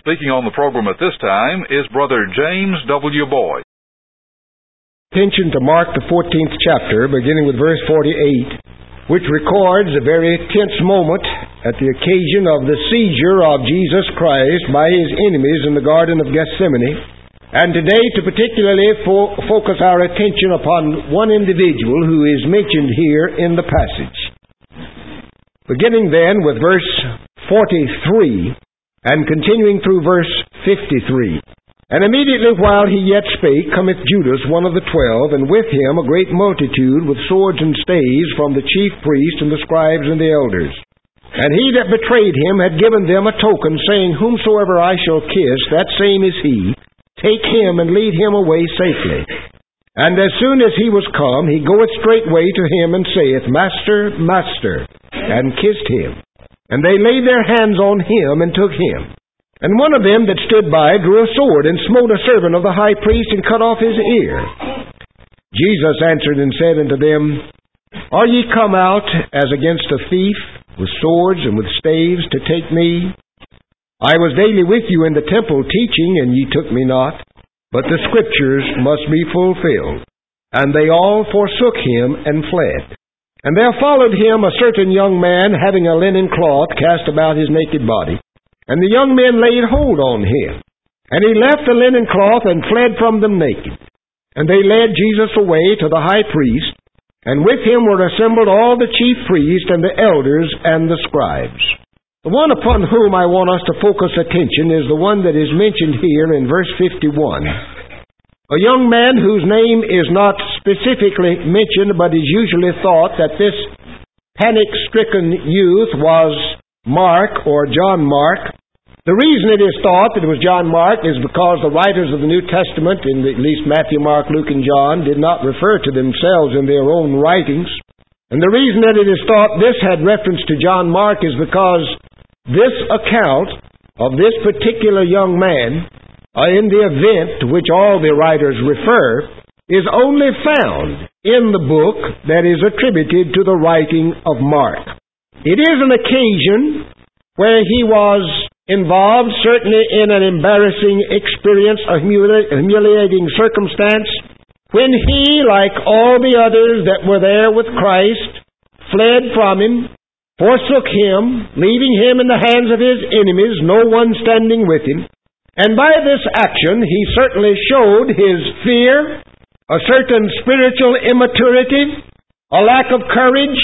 Speaking on the program at this time is Brother James W. Boyd. Attention to Mark the 14th chapter, beginning with verse 48, which records a very tense moment at the occasion of the seizure of Jesus Christ by His enemies in the Garden of Gethsemane. And today to particularly focus our attention upon one individual who is mentioned here in the passage. Beginning then with verse 43, and continuing through verse 53. And immediately while he yet spake, cometh Judas, one of the 12, and with him a great multitude with swords and staves from the chief priests and the scribes and the elders. And he that betrayed him had given them a token, saying, Whomsoever I shall kiss, that same is he. Take him and lead him away safely. And as soon as he was come, he goeth straightway to him and saith, Master, Master, and kissed him. And they laid their hands on him and took him. And one of them that stood by drew a sword and smote a servant of the high priest and cut off his ear. Jesus answered and said unto them, Are ye come out as against a thief, with swords and with staves, to take me? I was daily with you in the temple teaching, and ye took me not. But the Scriptures must be fulfilled. And they all forsook him and fled. And there followed him a certain young man, having a linen cloth cast about his naked body. And the young men laid hold on him. And he left the linen cloth and fled from them naked. And they led Jesus away to the high priest, and with him were assembled all the chief priests and the elders and the scribes. The one upon whom I want us to focus attention is the one that is mentioned here in verse 51. A young man whose name is not specifically mentioned, but is usually thought that this panic-stricken youth was Mark or John Mark. The reason it is thought that it was John Mark is because the writers of the New Testament, at least Matthew, Mark, Luke, and John, did not refer to themselves in their own writings. And the reason that it is thought this had reference to John Mark is because this account of this particular young man in the event to which all the writers refer is only found in the book that is attributed to the writing of Mark. It is an occasion where he was involved, certainly in an embarrassing experience, a humiliating circumstance, when he, like all the others that were there with Christ, fled from him, forsook him, leaving him in the hands of his enemies, no one standing with him. And by this action, he certainly showed his fear, a certain spiritual immaturity, a lack of courage,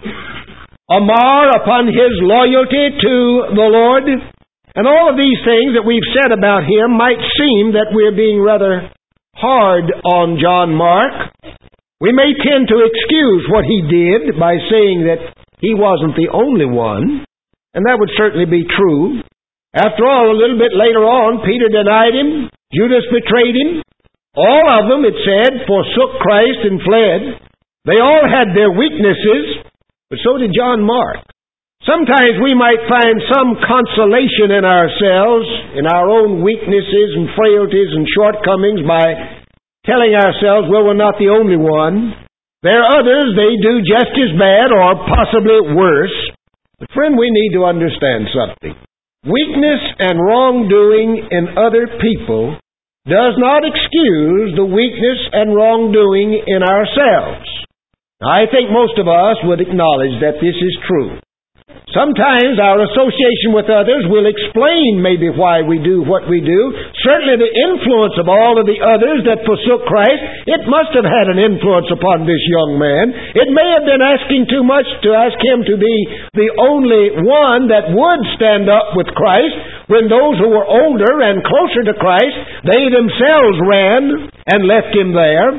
a mar upon his loyalty to the Lord. And all of these things that we've said about him might seem that we're being rather hard on John Mark. We may tend to excuse what he did by saying that he wasn't the only one, and that would certainly be true. After all, a little bit later on, Peter denied him, Judas betrayed him. All of them, it said, forsook Christ and fled. They all had their weaknesses, but so did John Mark. Sometimes we might find some consolation in ourselves, in our own weaknesses and frailties and shortcomings by telling ourselves, well, we're not the only one. There are others, they do just as bad or possibly worse. But friend, we need to understand something. Weakness and wrongdoing in other people does not excuse the weakness and wrongdoing in ourselves. Now, I think most of us would acknowledge that this is true. Sometimes our association with others will explain maybe why we do what we do. Certainly the influence of all of the others that forsook Christ, it must have had an influence upon this young man. It may have been asking too much to ask him to be the only one that would stand up with Christ when those who were older and closer to Christ, they themselves ran and left him there.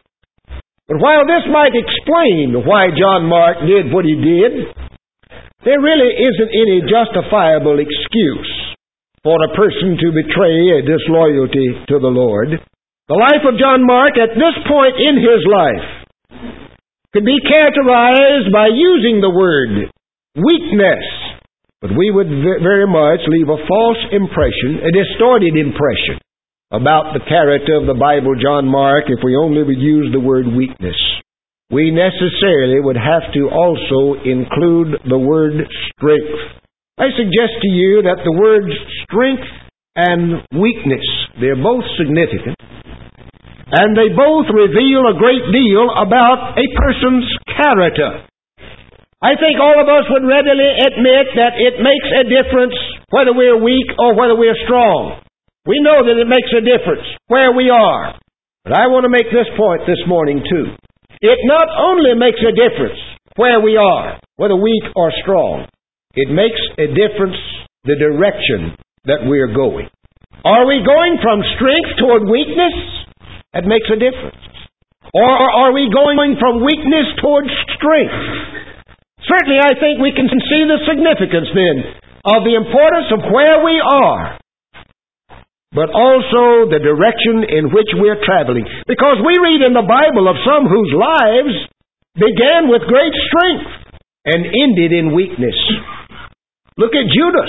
But while this might explain why John Mark did what he did, there really isn't any justifiable excuse for a person to betray a disloyalty to the Lord. The life of John Mark at this point in his life could be characterized by using the word weakness. But we would very much leave a false impression, a distorted impression about the character of the Bible, John Mark, if we only would use the word weakness. We necessarily would have to also include the word strength. I suggest to you that the word strength and weakness. They're both significant. And they both reveal a great deal about a person's character. I think all of us would readily admit that it makes a difference whether we're weak or whether we're strong. We know that it makes a difference where we are. But I want to make this point this morning too. It not only makes a difference where we are, whether weak or strong, it makes a difference the direction that we're going. Are we going from strength toward weakness? That makes a difference. Or are we going from weakness toward strength? Certainly I think we can see the significance then of the importance of where we are, but also the direction in which we're traveling. Because we read in the Bible of some whose lives began with great strength and ended in weakness. Look at Judas.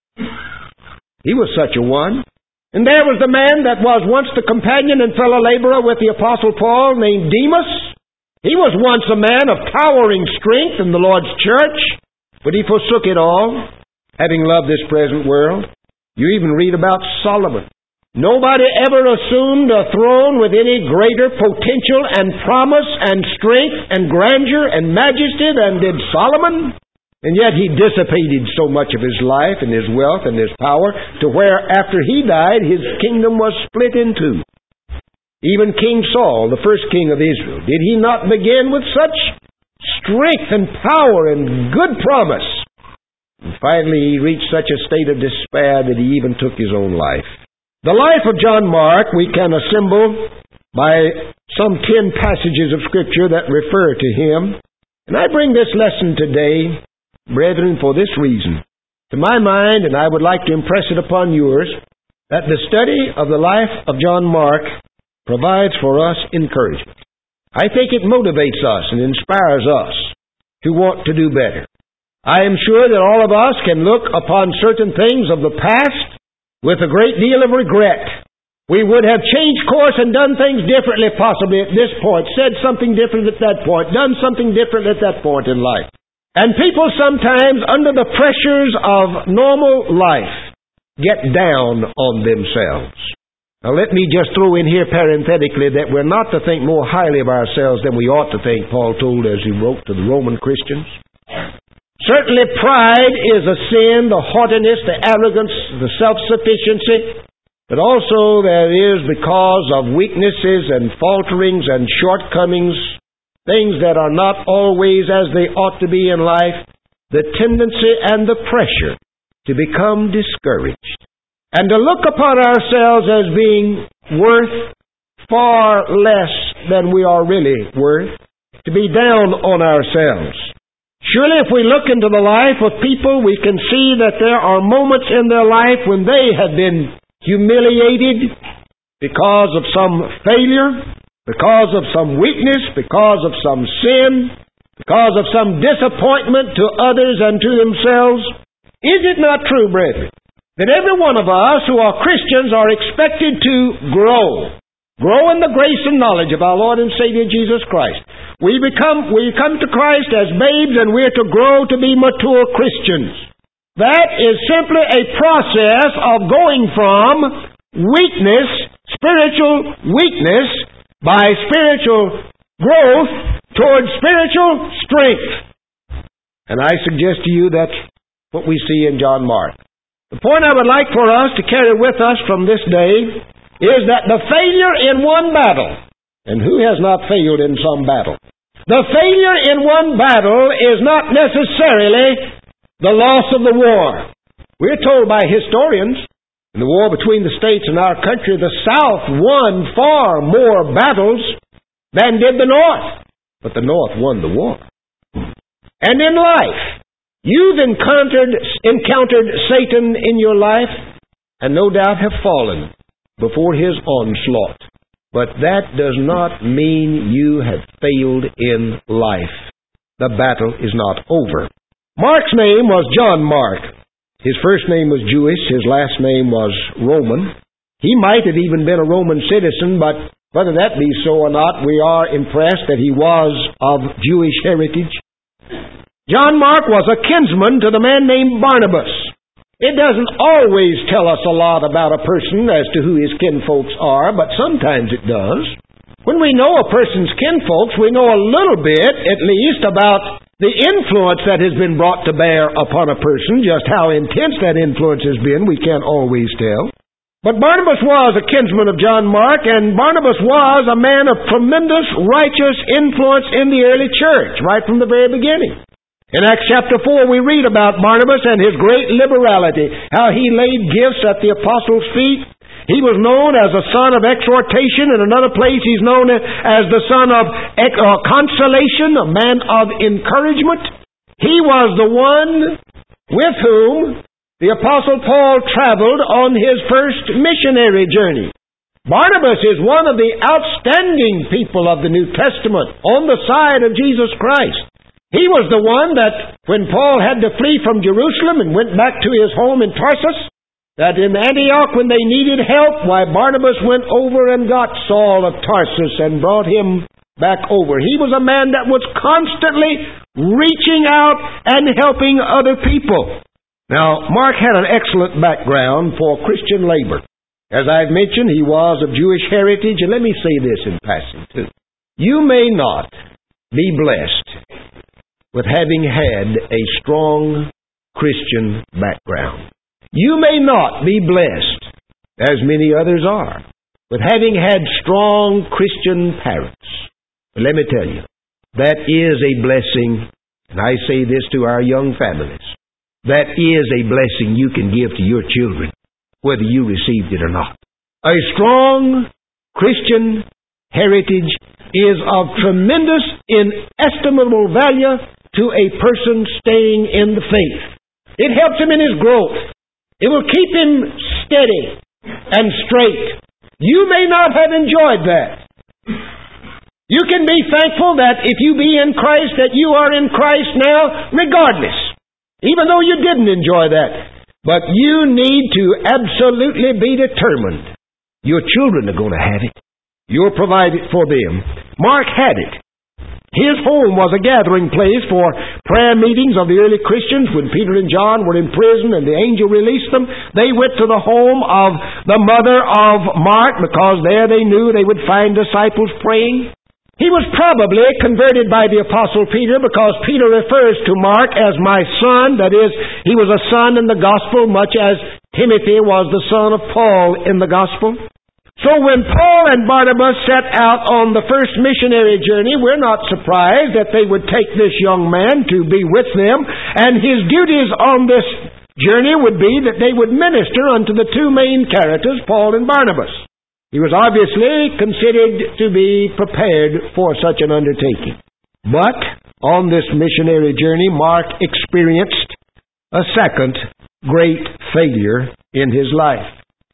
He was such a one. And there was the man that was once the companion and fellow laborer with the Apostle Paul named Demas. He was once a man of towering strength in the Lord's church, but he forsook it all, having loved this present world. You even read about Solomon. Nobody ever assumed a throne with any greater potential and promise and strength and grandeur and majesty than did Solomon. And yet he dissipated so much of his life and his wealth and his power to where after he died his kingdom was split in two. Even King Saul, the first king of Israel, did he not begin with such strength and power and good promise? And finally he reached such a state of despair that he even took his own life. The life of John Mark we can assemble by some 10 passages of Scripture that refer to him. And I bring this lesson today, brethren, for this reason. To my mind, and I would like to impress it upon yours, that the study of the life of John Mark provides for us encouragement. I think it motivates us and inspires us to want to do better. I am sure that all of us can look upon certain things of the past with a great deal of regret. We would have changed course and done things differently possibly at this point, said something different at that point, done something different at that point in life. And people sometimes, under the pressures of normal life, get down on themselves. Now let me just throw in here parenthetically that we're not to think more highly of ourselves than we ought to think, Paul told as he wrote to the Roman Christians. Certainly pride is a sin, the haughtiness, the arrogance, the self-sufficiency, but also there is, because of weaknesses and falterings and shortcomings, things that are not always as they ought to be in life, the tendency and the pressure to become discouraged and to look upon ourselves as being worth far less than we are really worth, to be down on ourselves. Surely if we look into the life of people, we can see that there are moments in their life when they have been humiliated because of some failure, because of some weakness, because of some sin, because of some disappointment to others and to themselves. Is it not true, brethren, that every one of us who are Christians are expected to grow in the grace and knowledge of our Lord and Savior Jesus Christ? We come to Christ as babes, and we're to grow to be mature Christians. That is simply a process of going from weakness, spiritual weakness, by spiritual growth towards spiritual strength. And I suggest to you that's what we see in John Mark. The point I would like for us to carry with us from this day is that the failure in one battle, and who has not failed in some battle? The failure in one battle is not necessarily the loss of the war. We're told by historians, in the war between the states and our country, the South won far more battles than did the North. But the North won the war. And in life, you've encountered Satan in your life, and no doubt have fallen before his onslaught. But that does not mean you have failed in life. The battle is not over. Mark's name was John Mark. His first name was Jewish. His last name was Roman. He might have even been a Roman citizen, but whether that be so or not, we are impressed that he was of Jewish heritage. John Mark was a kinsman to the man named Barnabas. It doesn't always tell us a lot about a person as to who his kinfolks are, but sometimes it does. When we know a person's kinfolks, we know a little bit, at least, about the influence that has been brought to bear upon a person. Just how intense that influence has been, we can't always tell. But Barnabas was a kinsman of John Mark, and Barnabas was a man of tremendous righteous influence in the early church, right from the very beginning. In Acts chapter 4, we read about Barnabas and his great liberality, how he laid gifts at the apostles' feet. He was known as a son of exhortation. In another place, he's known as the son of consolation, a man of encouragement. He was the one with whom the Apostle Paul traveled on his first missionary journey. Barnabas is one of the outstanding people of the New Testament on the side of Jesus Christ. He was the one that, when Paul had to flee from Jerusalem and went back to his home in Tarsus, that in Antioch, when they needed help, why Barnabas went over and got Saul of Tarsus and brought him back over. He was a man that was constantly reaching out and helping other people. Now, Mark had an excellent background for Christian labor. As I've mentioned, he was of Jewish heritage, and let me say this in passing too. You may not be blessed with having had a strong Christian background. You may not be blessed, as many others are, with having had strong Christian parents. But let me tell you, that is a blessing, and I say this to our young families, that is a blessing you can give to your children, whether you received it or not. A strong Christian heritage is of tremendous, inestimable value to a person staying in the faith. It helps him in his growth. It will keep him steady and straight. You may not have enjoyed that. You can be thankful that if you be in Christ, that you are in Christ now, regardless, even though you didn't enjoy that. But you need to absolutely be determined. Your children are going to have it. You'll provide it for them. Mark had it. His home was a gathering place for prayer meetings of the early Christians. When Peter and John were in prison and the angel released them, they went to the home of the mother of Mark, because there they knew they would find disciples praying. He was probably converted by the Apostle Peter, because Peter refers to Mark as my son. That is, he was a son in the gospel, much as Timothy was the son of Paul in the gospel. So when Paul and Barnabas set out on the first missionary journey, we're not surprised that they would take this young man to be with them, and his duties on this journey would be that they would minister unto the two main characters, Paul and Barnabas. He was obviously considered to be prepared for such an undertaking. But on this missionary journey, Mark experienced a second great failure in his life.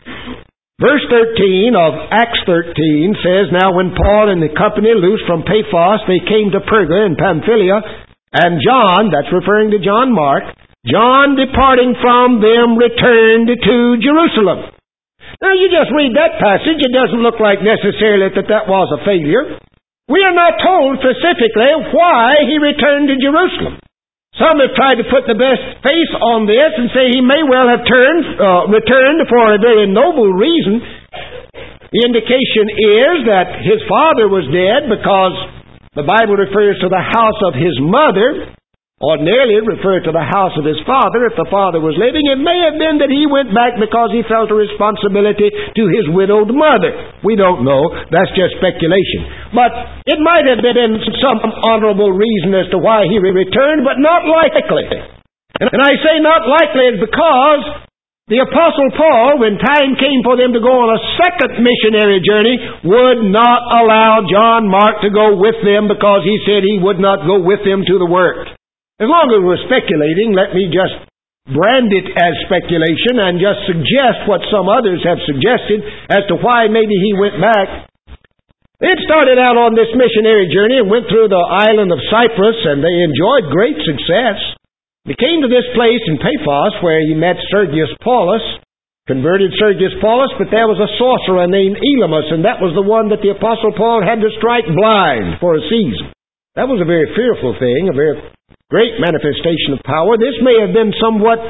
Verse 13 of Acts 13 says, Now when Paul and the company loosed from Paphos, they came to Perga in Pamphylia, and John, that's referring to John Mark, John departing from them returned to Jerusalem. Now you just read that passage, it doesn't look like necessarily that was a failure. We are not told specifically why he returned to Jerusalem. Some have tried to put the best face on this and say he may well have returned for a very noble reason. The indication is that his father was dead, because the Bible refers to the house of his mother. Ordinarily, it referred to the house of his father if the father was living. It may have been that he went back because he felt a responsibility to his widowed mother. We don't know. That's just speculation. But it might have been some honorable reason as to why he returned, but not likely. And I say not likely because the Apostle Paul, when time came for them to go on a second missionary journey, would not allow John Mark to go with them, because he said he would not go with them to the work. As long as we're speculating, let me just brand it as speculation and just suggest what some others have suggested as to why maybe he went back. They had started out on this missionary journey and went through the island of Cyprus, and they enjoyed great success. They came to this place in Paphos where he met Sergius Paulus, converted Sergius Paulus, but there was a sorcerer named Elymas, and that was the one that the Apostle Paul had to strike blind for a season. That was a very fearful thing, a very great manifestation of power. This may have been somewhat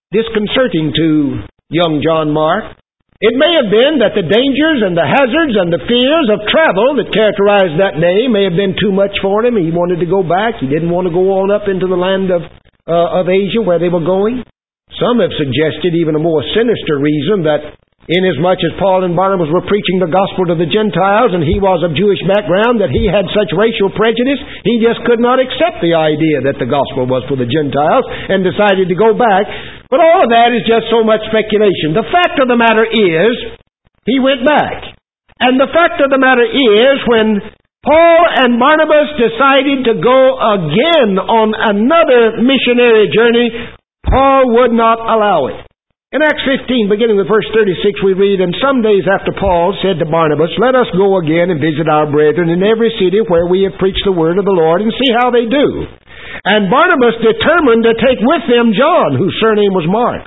disconcerting to young John Mark. It may have been that the dangers and the hazards and the fears of travel that characterized that day may have been too much for him. He wanted to go back. He didn't want to go on up into the land of Asia where they were going. Some have suggested even a more sinister reason, that inasmuch as Paul and Barnabas were preaching the gospel to the Gentiles and he was of Jewish background, that he had such racial prejudice, he just could not accept the idea that the gospel was for the Gentiles and decided to go back. But all of that is just so much speculation. The fact of the matter is, he went back. And the fact of the matter is, when Paul and Barnabas decided to go again on another missionary journey, Paul would not allow it. In Acts 15, beginning with verse 36, we read, "And some days after Paul said to Barnabas, Let us go again and visit our brethren in every city where we have preached the word of the Lord, and see how they do. And Barnabas determined to take with them John, whose surname was Mark.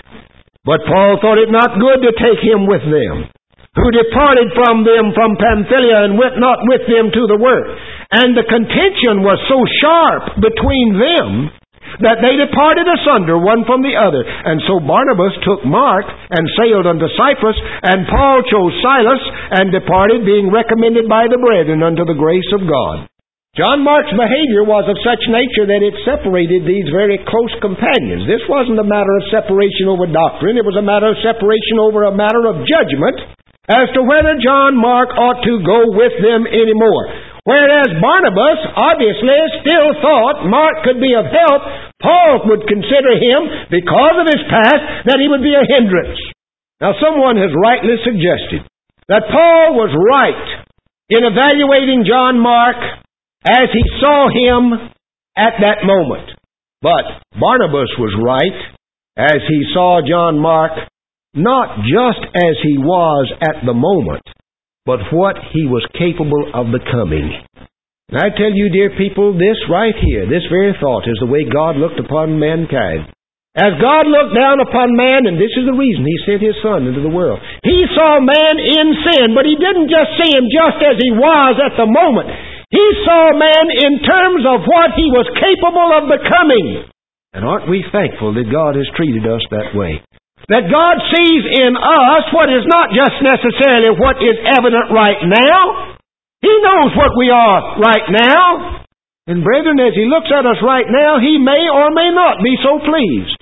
But Paul thought it not good to take him with them, who departed from them from Pamphylia, and went not with them to the work. And the contention was so sharp between them, that they departed asunder one from the other. And so Barnabas took Mark and sailed unto Cyprus, and Paul chose Silas and departed, being recommended by the brethren unto the grace of God." John Mark's behavior was of such nature that it separated these very close companions. This wasn't a matter of separation over doctrine. It was a matter of separation over a matter of judgment as to whether John Mark ought to go with them anymore. Whereas Barnabas obviously still thought Mark could be of help, Paul would consider him, because of his past, that he would be a hindrance. Now someone has rightly suggested that Paul was right in evaluating John Mark as he saw him at that moment. But Barnabas was right as he saw John Mark not just as he was at the moment, but what he was capable of becoming. And I tell you, dear people, this right here, this very thought, is the way God looked upon mankind. As God looked down upon man, and this is the reason He sent His Son into the world, He saw man in sin, but He didn't just see him just as he was at the moment. He saw man in terms of what he was capable of becoming. And aren't we thankful that God has treated us that way? That God sees in us what is not just necessarily what is evident right now. He knows what we are right now. And brethren, as He looks at us right now, He may or may not be so pleased.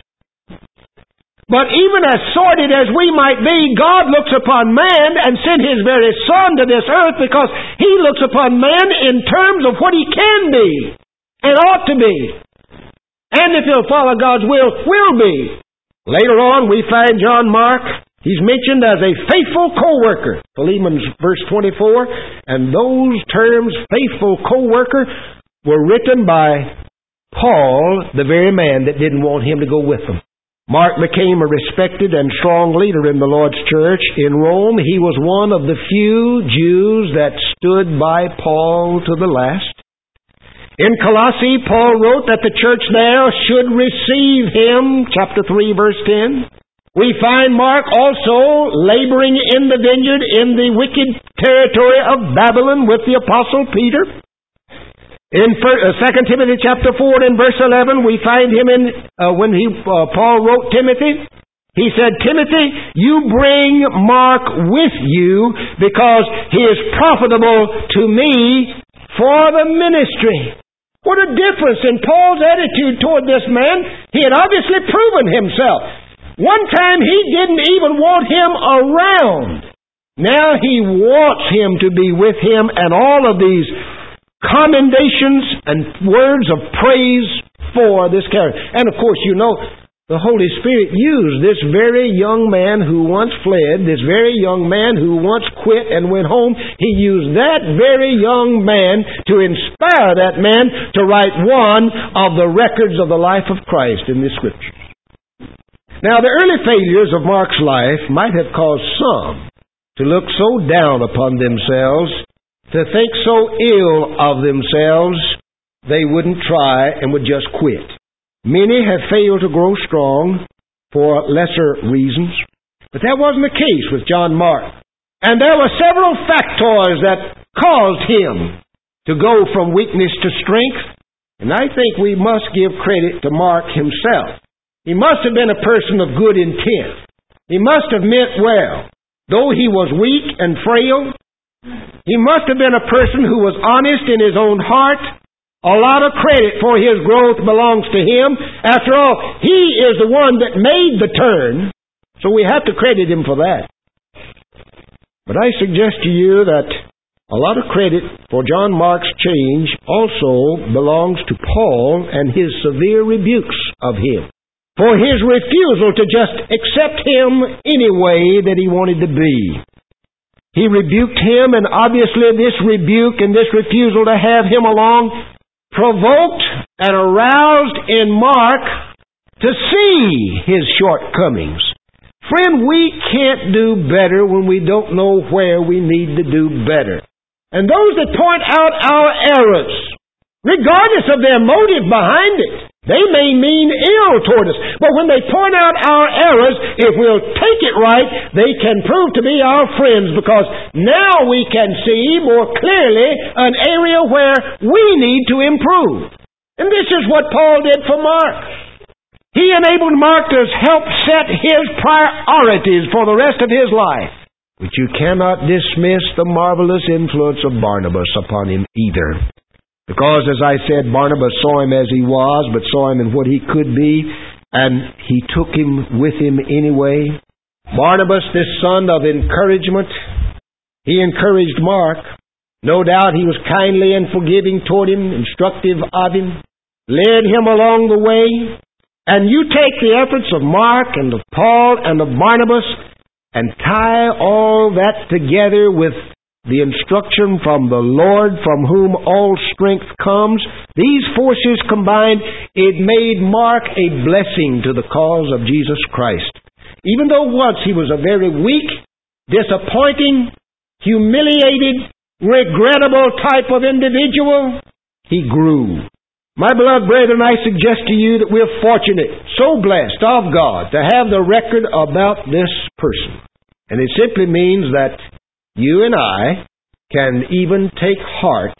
But even as sordid as we might be, God looks upon man and sent His very Son to this earth because He looks upon man in terms of what he can be and ought to be. And if he'll follow God's will be. Later on, we find John Mark. He's mentioned as a faithful co-worker. Philemon verse 24. And those terms, faithful co-worker, were written by Paul, the very man that didn't want him to go with them. Mark became a respected and strong leader in the Lord's church in Rome. He was one of the few Jews that stood by Paul to the last. In Colossae, Paul wrote that the church there should receive him, chapter 3, verse 10. We find Mark also laboring in the vineyard in the wicked territory of Babylon with the Apostle Peter. In 2 Timothy chapter 4 and verse 11, we find him when Paul wrote Timothy. He said, Timothy, you bring Mark with you because he is profitable to me for the ministry. What a difference in Paul's attitude toward this man. He had obviously proven himself. One time he didn't even want him around. Now he wants him to be with him, and all of these commendations and words of praise for this character. And of course, you know, the Holy Spirit used this very young man who once fled, this very young man who once quit and went home. He used that very young man to inspire that man to write one of the records of the life of Christ in the Scriptures. Now, the early failures of Mark's life might have caused some to look so down upon themselves, to think so ill of themselves, they wouldn't try and would just quit. Many have failed to grow strong for lesser reasons, but that wasn't the case with John Mark. And there were several factors that caused him to go from weakness to strength, and I think we must give credit to Mark himself. He must have been a person of good intent. He must have meant well. Though he was weak and frail, he must have been a person who was honest in his own heart. A lot of credit for his growth belongs to him. After all, he is the one that made the turn, so we have to credit him for that. But I suggest to you that a lot of credit for John Mark's change also belongs to Paul and his severe rebukes of him, for his refusal to just accept him any way that he wanted to be. He rebuked him, and obviously this rebuke and this refusal to have him along provoked and aroused in Mark to see his shortcomings. Friend, we can't do better when we don't know where we need to do better. And those that point out our errors, regardless of their motive behind it, they may mean ill toward us. But when they point out our errors, if we'll take it right, they can prove to be our friends, because now we can see more clearly an area where we need to improve. And this is what Paul did for Mark. He enabled Mark to help set his priorities for the rest of his life. But you cannot dismiss the marvelous influence of Barnabas upon him either. Because, as I said, Barnabas saw him as he was, but saw him in what he could be, and he took him with him anyway. Barnabas, this son of encouragement, he encouraged Mark. No doubt he was kindly and forgiving toward him, instructive of him, led him along the way. And you take the efforts of Mark and of Paul and of Barnabas and tie all that together with the instruction from the Lord, from whom all strength comes. These forces combined, it made Mark a blessing to the cause of Jesus Christ. Even though once he was a very weak, disappointing, humiliated, regrettable type of individual, he grew. My beloved brethren, I suggest to you that we're fortunate, so blessed of God, to have the record about this person. And it simply means that you and I can even take heart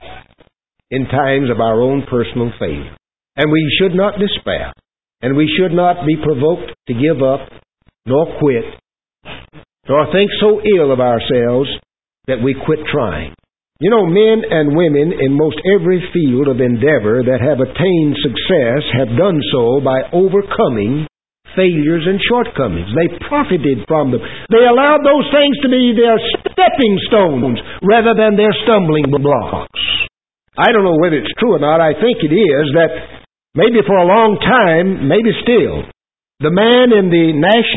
in times of our own personal failure. And we should not despair. And we should not be provoked to give up, nor quit, nor think so ill of ourselves that we quit trying. You know, men and women in most every field of endeavor that have attained success have done so by overcoming failures and shortcomings. They profited from them. They allowed those things to be their stepping stones rather than their stumbling blocks. I don't know whether it's true or not. I think it is that maybe for a long time, maybe still, the man in the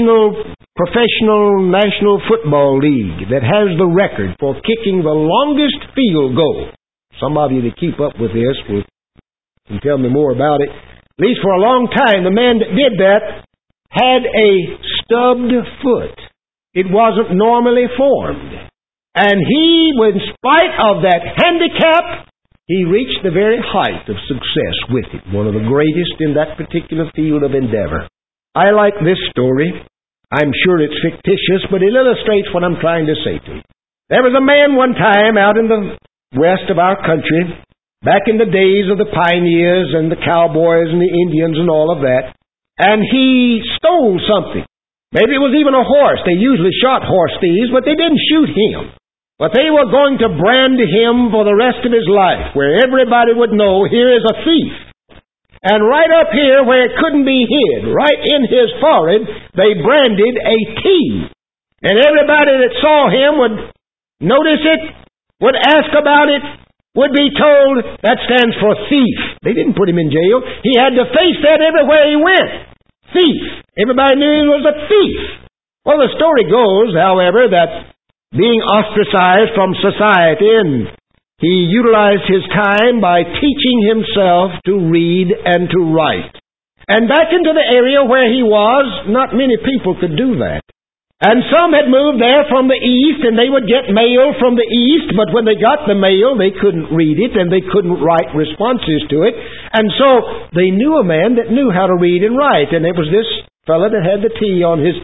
professional National Football League that has the record for kicking the longest field goal, some of you that keep up with this can tell me more about it. At least for a long time, the man that did that had a stubbed foot. It wasn't normally formed. And he, in spite of that handicap, he reached the very height of success with it, one of the greatest in that particular field of endeavor. I like this story. I'm sure it's fictitious, but it illustrates what I'm trying to say to you. There was a man one time out in the west of our country, back in the days of the pioneers and the cowboys and the Indians and all of that, and he stole something. Maybe it was even a horse. They usually shot horse thieves, but they didn't shoot him. But they were going to brand him for the rest of his life, where everybody would know, here is a thief. And right up here, where it couldn't be hid, right in his forehead, they branded a T. And everybody that saw him would notice it, would ask about it, would be told, that stands for thief. They didn't put him in jail. He had to face that everywhere he went. Thief. Everybody knew he was a thief. Well, the story goes, however, that being ostracized from society, and he utilized his time by teaching himself to read and to write. And back into the area where he was, not many people could do that. And some had moved there from the east, and they would get mail from the east, but when they got the mail, they couldn't read it, and they couldn't write responses to it. And so they knew a man that knew how to read and write, and it was this fellow that had the T on his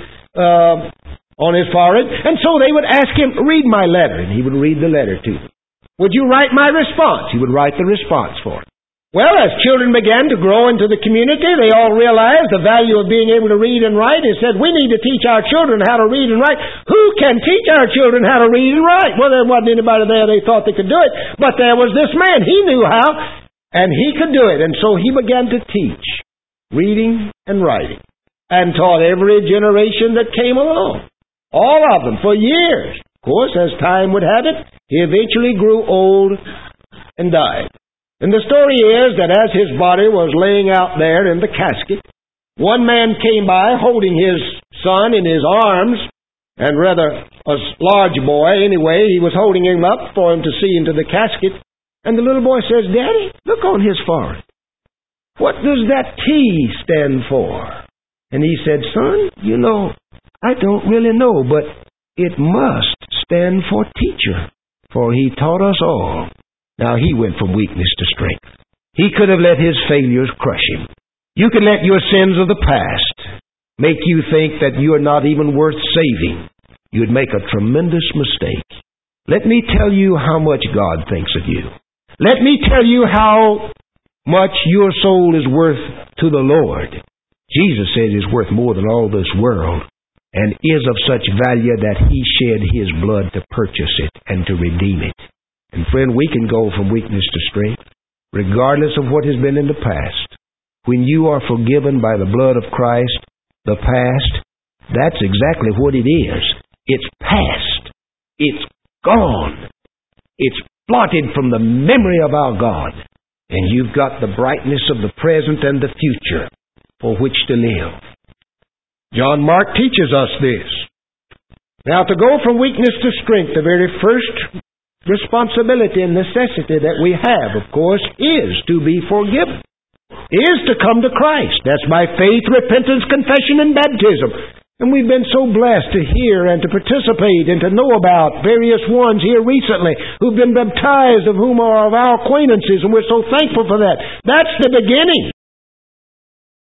forehead. And so they would ask him, read my letter, and he would read the letter to them. Would you write my response? He would write the response for him. Well, as children began to grow into the community, they all realized the value of being able to read and write and said, we need to teach our children how to read and write. Who can teach our children how to read and write? Well, there wasn't anybody there they thought they could do it, but there was this man. He knew how, and he could do it. And so he began to teach reading and writing and taught every generation that came along, all of them, for years. Of course, as time would have it, he eventually grew old and died. And the story is that as his body was laying out there in the casket, one man came by holding his son in his arms, and rather a large boy anyway. He was holding him up for him to see into the casket. And the little boy says, Daddy, look on his forehead. What does that T stand for? And he said, Son, you know, I don't really know, but it must stand for teacher, for he taught us all. Now, he went from weakness to strength. He could have let his failures crush him. You could let your sins of the past make you think that you are not even worth saving. You'd make a tremendous mistake. Let me tell you how much God thinks of you. Let me tell you how much your soul is worth to the Lord. Jesus said it is worth more than all this world, and is of such value that He shed His blood to purchase it and to redeem it. And friend, we can go from weakness to strength, regardless of what has been in the past. When you are forgiven by the blood of Christ, the past, that's exactly what it is. It's past. It's gone. It's blotted from the memory of our God. And you've got the brightness of the present and the future for which to live. John Mark teaches us this. Now, to go from weakness to strength, the very first responsibility and necessity that we have, of course, is to be forgiven, is to come to Christ. That's by faith, repentance, confession, and baptism. And we've been so blessed to hear and to participate and to know about various ones here recently who've been baptized, of whom are of our acquaintances, and we're so thankful for that. That's the beginning.